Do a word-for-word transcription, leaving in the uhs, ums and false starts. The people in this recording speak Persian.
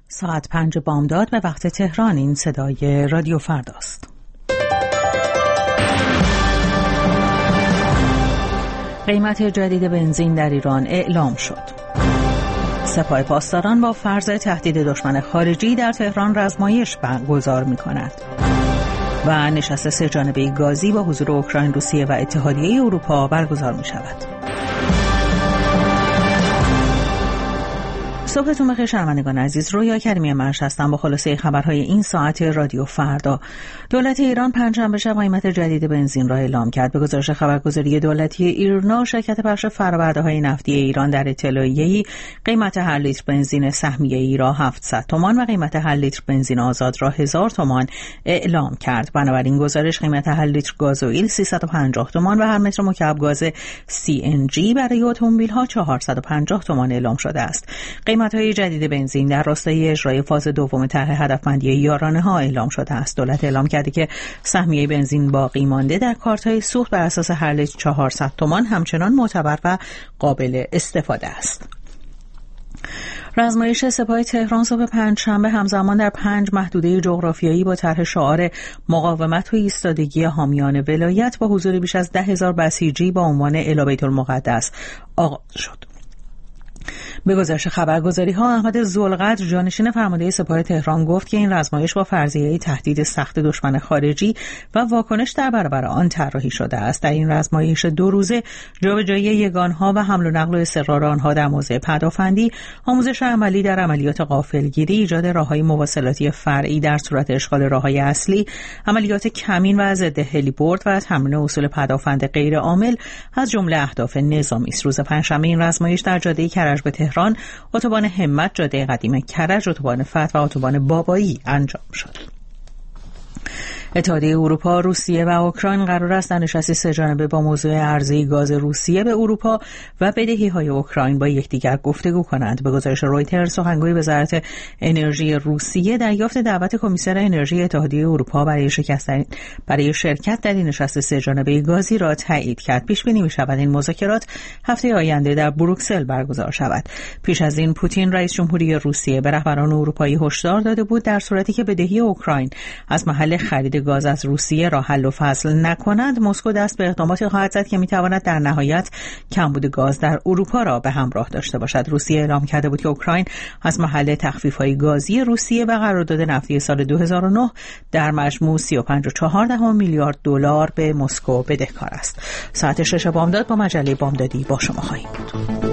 ساعت پنج بامداد به وقت تهران. این صدای رادیو فرداست. قیمت جدید بنزین در ایران اعلام شد. سپاه پاسداران با فرض تهدید دشمن خارجی در تهران رزمایش برگزار می‌کند. و نشست سه جانبه گازی با حضور اوکراین، روسیه و اتحادیه اروپا برگزار می‌شود. صبحتون بخیر شنوندگان عزیز، رویا کریمی منش هستم با خلاصه خبرهای این ساعت رادیو فردا. دولت ایران پنجشنبه شب قیمت جدید بنزین را اعلام کرد. به گزارش خبرگزاری دولتی ایرنا، شرکت پخش فرآورده‌های نفتی ایران در اطلاعیه‌ای قیمت هر لیتر بنزین سهمیه‌ای را هفتصد تومان و قیمت هر لیتر بنزین آزاد را هزار تومان اعلام کرد. بنابراین گزارش قیمت هر لیتر گازوئیل سیصد و پنجاه تومان و هر متر مکعب گاز سی ان جی برای اتومبیل‌ها چهارصد و پنجاه تومان اعلام شده است. قیمت‌های جدید بنزین در راستای اجرای فاز دوم طرح هدفمندی یارانه‌ها اعلام شده است. دولت اعلام کرده که سهمیه بنزین باقی مانده در کارت‌های سوخت بر اساس هر لیتر چهارصد تومان همچنان معتبر و قابل استفاده است. رزمایش سپاه تهران صبح پنجشنبه همزمان در پنج محدوده جغرافیایی با طرح شعار مقاومت و ایستادگی حامیان ولایت با حضور بیش از ده هزار بسیجی با عنوان الی بیت المقدس آغاز شد. به گزارش خبرگزاری‌ها، احمد ذوالقدر جانشین فرمانده سپاه تهران گفت که این رزمایش با فرضیه تهدید سخت دشمن خارجی و واکنش در برابر آن طراحی شده است. در این رزمایش دو روزه جابجایی یگان‌ها و حمل و نقل و اصرار آنها در موضع پدافندی، آموزش عملی در عملیات غافلگیری، ایجاد راه‌های مواصلاتی فرعی در صورت اشغال راه‌های اصلی، عملیات کمین و ضد هلیبرد و تمرین اصول پدافند غیر عامل از جمله اهداف نظامی است. روز پنجشنبه این رزمایش در جاده کرج به تهران، اتوبان همت، جاده قدیم کرج، اتوبان فتح و اتوبان بابایی انجام شد. اتحادیه اروپا، روسیه و اوکراین قرار است در نشستی سه جانبه با موضوع عرضه گاز روسیه به اروپا و بدهی‌های اوکراین با یکدیگر گفتگو کنند. به گزارش رویترز، سخنگوی وزارت انرژی روسیه دریافت دعوت کمیسر انرژی اتحادیه اروپا برای شرکت برای شرکت در این نشست سه جانبه گازی را تایید کرد. پیش بینی می‌شود این مذاکرات هفته آینده در بروکسل برگزار شود. پیش از این پوتین رئیس جمهوری روسیه به رهبران اروپایی هشدار داده بود در صورتی که بدهی اوکراین از محل خرید گاز از روسیه را حل و فصل نکنند، مسکو دست به اقداماتی خواهد زد که میتواند در نهایت کمبود گاز در اروپا را به همراه داشته باشد. روسیه اعلام کرده بود که اوکراین از محل تخفیف‌های گازی روسیه و قرارداد نفتی سال دو هزار و نه در مجموع سی و پنج و چهار دهم میلیارد دلار به مسکو بدهکار است. ساعت شش بامداد با مجله بامدادی با شما خواهیم بود.